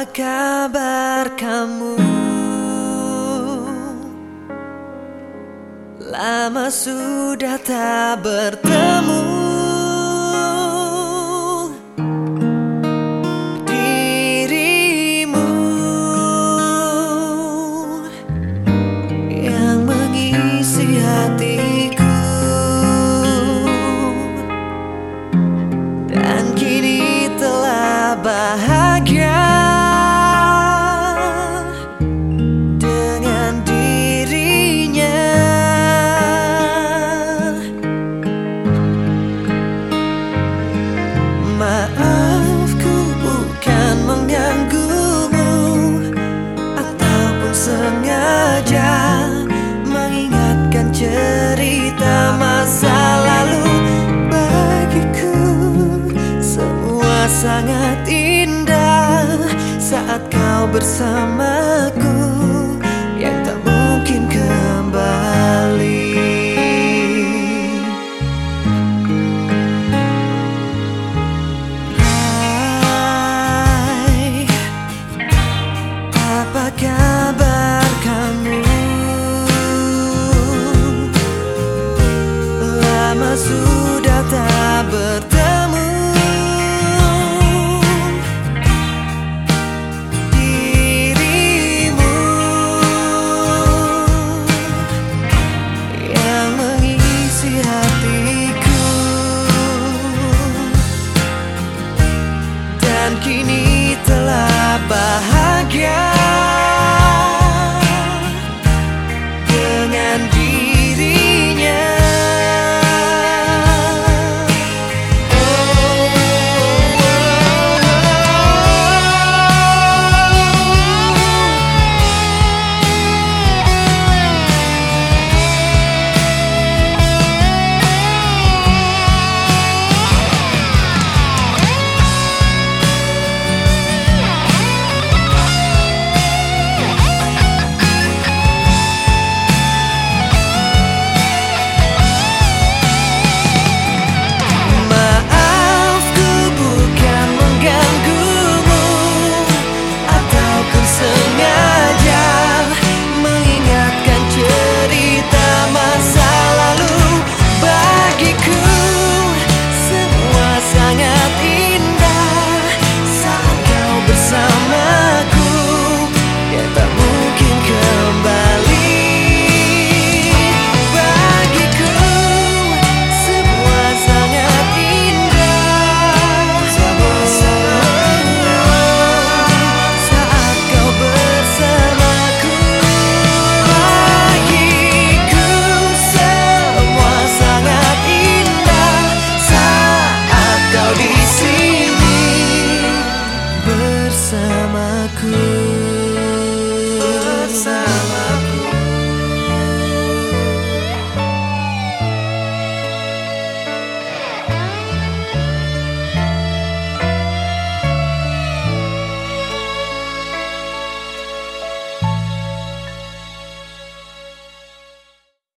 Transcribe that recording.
Apa kabar kamu? Lama sudah tak bertemu. Dirimu yang mengisi hatiku, dan kini telah bahagia dengan dirinya. Maafku bukan mengganggumu ataupun sengaja mengingatkan cerita masa lalu. Bagiku semua sangat indah saat kau bersamaku, yang tak mungkin kembali. Hai, apa kabar kamu? Lama sudah tak bertemu. Dirimu yang mengisi hatiku, dan kini telah bahagia